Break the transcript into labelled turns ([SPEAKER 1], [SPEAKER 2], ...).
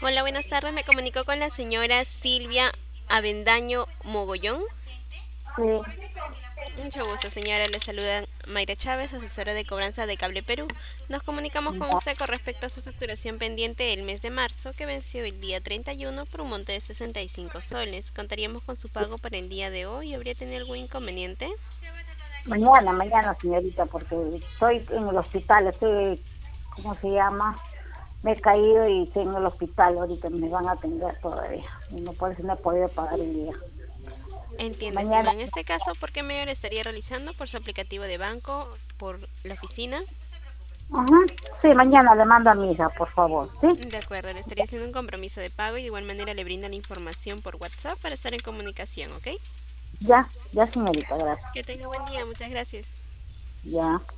[SPEAKER 1] Hola, buenas tardes. Me comunico con la señora Silvia Avendaño Mogollón.
[SPEAKER 2] Sí,
[SPEAKER 1] Mucho gusto, señora. Le saluda Mayra Chávez, asesora de cobranza de Cable Perú. Nos comunicamos con
[SPEAKER 2] ya.
[SPEAKER 1] usted con respecto a su facturación pendiente el mes de marzo, que venció el día 31 por un monte de 65 soles. Contaríamos con su pago para el día de hoy. ¿Habría tenido algún inconveniente?
[SPEAKER 2] Mañana, señorita, porque estoy en el hospital, ¿cómo se llama? Me he caído y estoy en el hospital, ahorita me van a atender todavía. Y no, por eso no he podido pagar el día.
[SPEAKER 1] Entiendo, estimada.
[SPEAKER 2] Mañana,
[SPEAKER 1] En este caso, ¿por qué medio le estaría realizando? ¿Por su aplicativo de banco? ¿Por la oficina?
[SPEAKER 2] ajá, sí, mañana le mando a mi hija, por favor, ¿sí?
[SPEAKER 1] De acuerdo, le estaría haciendo un compromiso de pago y de igual manera le brinda la información por WhatsApp para estar en comunicación, ¿ok?
[SPEAKER 2] Ya, ya, señorita, gracias.
[SPEAKER 1] Que tenga buen día, muchas gracias.
[SPEAKER 2] Ya.